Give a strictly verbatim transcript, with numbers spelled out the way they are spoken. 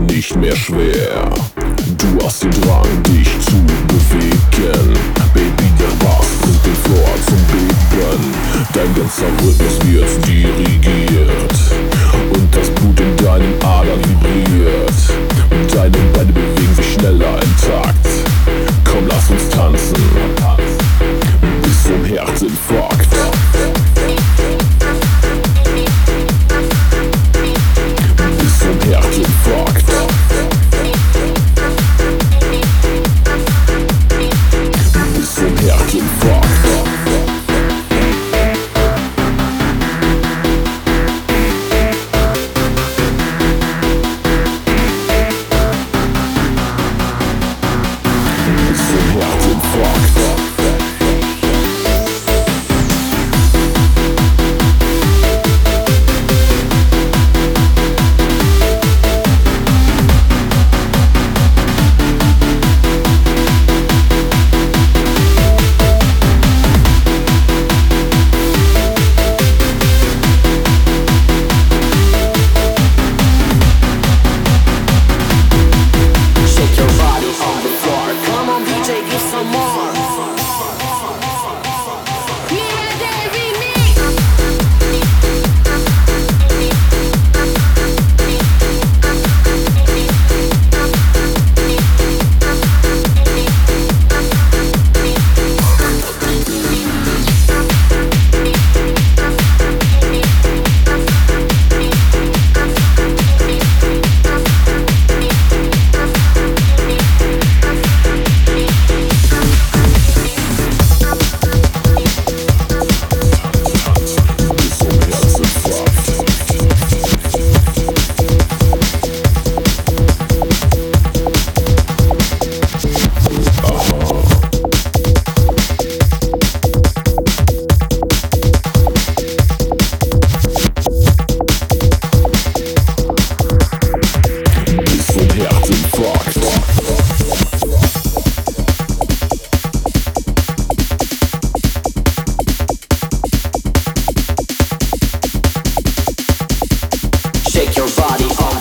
nicht mehr schwer. Du hast den Drang, dich zu bewegen. Baby, der Bass bringt den Floor zum Beben. Dein ganzer Rhythmus wird dirigiert und das Blut in deinen Adern vibriert. Und deine Beine bewegen sich schneller im Takt. Komm, lass uns tanzen bis zum Herzinfarkt. Bis zum Herzinfarkt. Bis zum Herzinfarkt. Shake your body on